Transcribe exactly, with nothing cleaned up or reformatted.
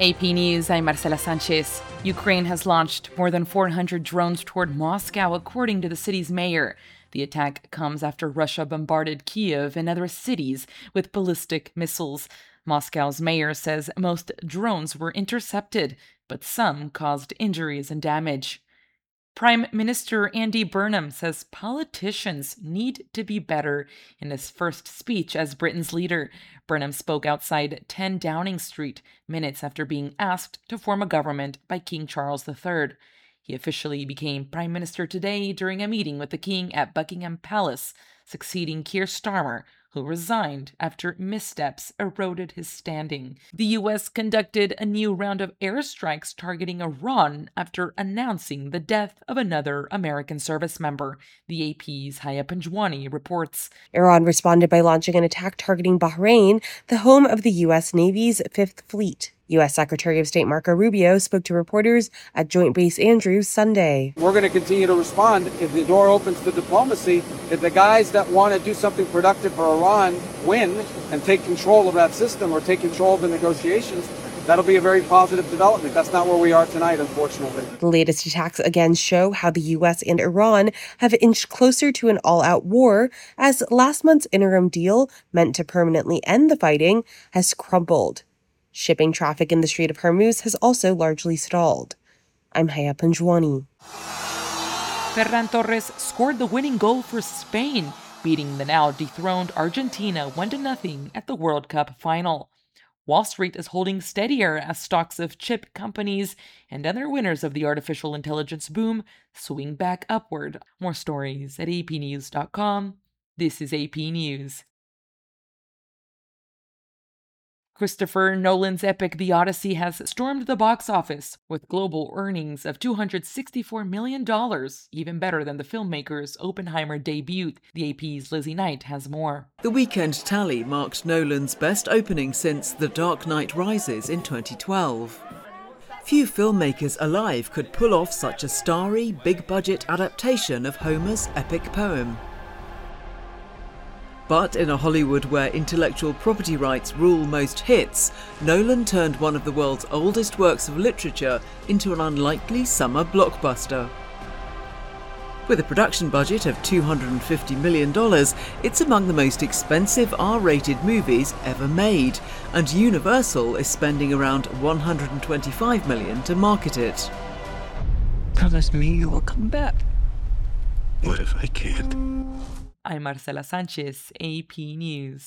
A P News, I'm Marcela Sanchez. Ukraine has launched more than four hundred drones toward Moscow, according to the city's mayor. The attack comes after Russia bombarded Kyiv and other cities with ballistic missiles. Moscow's mayor says most drones were intercepted, but some caused injuries and damage. Prime Minister Andy Burnham says politicians need to be better in his first speech as Britain's leader. Burnham spoke outside ten Downing Street minutes after being asked to form a government by King Charles the Third. He officially became Prime Minister today during a meeting with the King at Buckingham Palace, succeeding Keir Starmer, who resigned after missteps eroded his standing. The U S conducted a new round of airstrikes targeting Iran after announcing the death of another American service member. The A P's Haya Panjwani reports. Iran responded by launching an attack targeting Bahrain, the home of the U S Navy's Fifth Fleet. U S Secretary of State Marco Rubio spoke to reporters at Joint Base Andrews Sunday. We're going to continue to respond if the door opens to diplomacy. If the guys that want to do something productive for Iran win and take control of that system or take control of the negotiations, that'll be a very positive development. That's not where we are tonight, unfortunately. The latest attacks again show how the U S and Iran have inched closer to an all-out war, as last month's interim deal, meant to permanently end the fighting, has crumbled. Shipping traffic in the Strait of Hormuz has also largely stalled. I'm Haya Panjwani. Ferran Torres scored the winning goal for Spain, beating the now dethroned Argentina one to nothing at the World Cup final. Wall Street is holding steadier as stocks of chip companies and other winners of the artificial intelligence boom swing back upward. More stories at a p news dot com. This is A P News. Christopher Nolan's epic The Odyssey has stormed the box office with global earnings of two hundred sixty-four million dollars, even better than the filmmaker's Oppenheimer debut. The A P's Lizzie Knight has more. The weekend tally marked Nolan's best opening since The Dark Knight Rises in twenty twelve. Few filmmakers alive could pull off such a starry, big-budget adaptation of Homer's epic poem. But in a Hollywood where intellectual property rights rule most hits, Nolan turned one of the world's oldest works of literature into an unlikely summer blockbuster. With a production budget of two hundred fifty million dollars, it's among the most expensive R-rated movies ever made, and Universal is spending around one hundred twenty-five million dollars to market it. Promise me you will come back. What if I can't? I'm Marcela Sanchez, A P News.